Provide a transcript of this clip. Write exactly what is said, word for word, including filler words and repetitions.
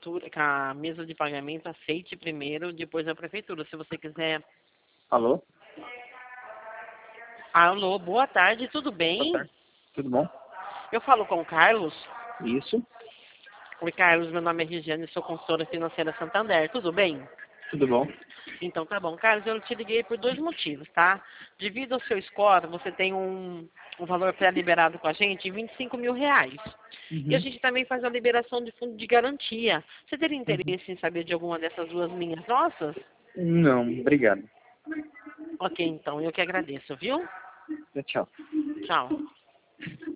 prefeitura, com a mesa de pagamento, aceite primeiro, depois a prefeitura. Se você quiser... Alô? Alô, boa tarde, tudo Boa bem? tarde. Tudo bom? Eu falo com o Carlos. Isso. Oi, Carlos, meu nome é Regiane, sou consultora financeira Santander, tudo bem? Tudo bom? Então tá bom. Carlos, eu te liguei por dois motivos, tá? Devido ao seu score, você tem um, um valor pré-liberado com a gente de vinte e cinco mil reais. E a Uhum. gente também faz a liberação de fundo de garantia. Você teria Uhum. interesse em saber de alguma dessas duas linhas nossas? Não, obrigado. Ok, então, eu que agradeço, viu? Tchau. Tchau.